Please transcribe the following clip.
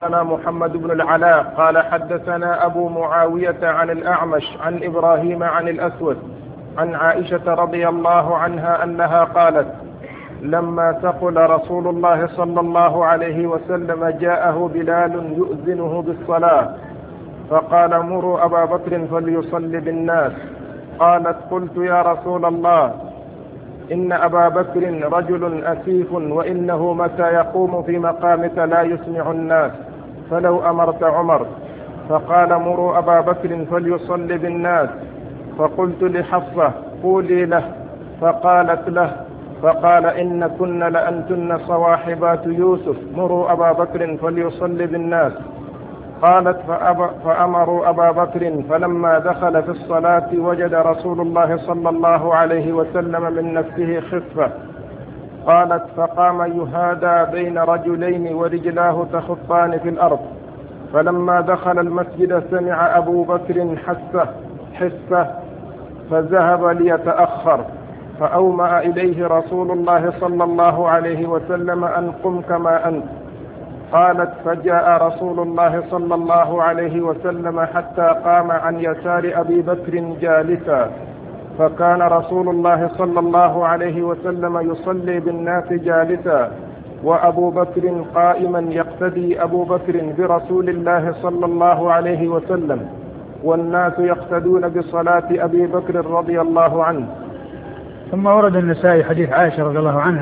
أنا محمد بن العلاء قال حدثنا أبو معاوية عن الأعمش عن إبراهيم عن الأسود عن عائشة رضي الله عنها أنها قالت: لما ثقل رسول الله صلى الله عليه وسلم جاءه بلال يؤذنه بالصلاة فقال: مروا أبا بكر فليصلي بالناس. قالت: قلت يا رسول الله إن أبا بكر رجل أسيف وإنه متى يقوم في مقامك لا يسمع الناس، فلو أمرت عمر. فقال: مروا أبا بكر فليصلي بالناس. فقلت لحفصة: قولي له. فقالت له. فقال: إن كن لأنتن صواحبات يوسف، مروا أبا بكر فليصلي بالناس. قالت: فأمروا أبا بكر، فلما دخل في الصلاة وجد رسول الله صلى الله عليه وسلم من نفسه خفة. قالت: فقام يهادى بين رجلين ورجلاه تخطان في الأرض. فلما دخل المسجد سمع أبو بكر حسه فذهب ليتأخر، فأومأ إليه رسول الله صلى الله عليه وسلم أن قم كما أنت. قالت: فجاء رسول الله صلى الله عليه وسلم حتى قام عن يسار أبي بكر جالسا، فكان رسول الله صلى الله عليه وسلم يصلي بالناس جالسا، وأبو بكر قائما يقتدي أبو بكر برسول الله صلى الله عليه وسلم، والناس يقتدون بصلاة أبي بكر رضي الله عنه. ثم ورد النسائي حديث عائشة رضي الله عنها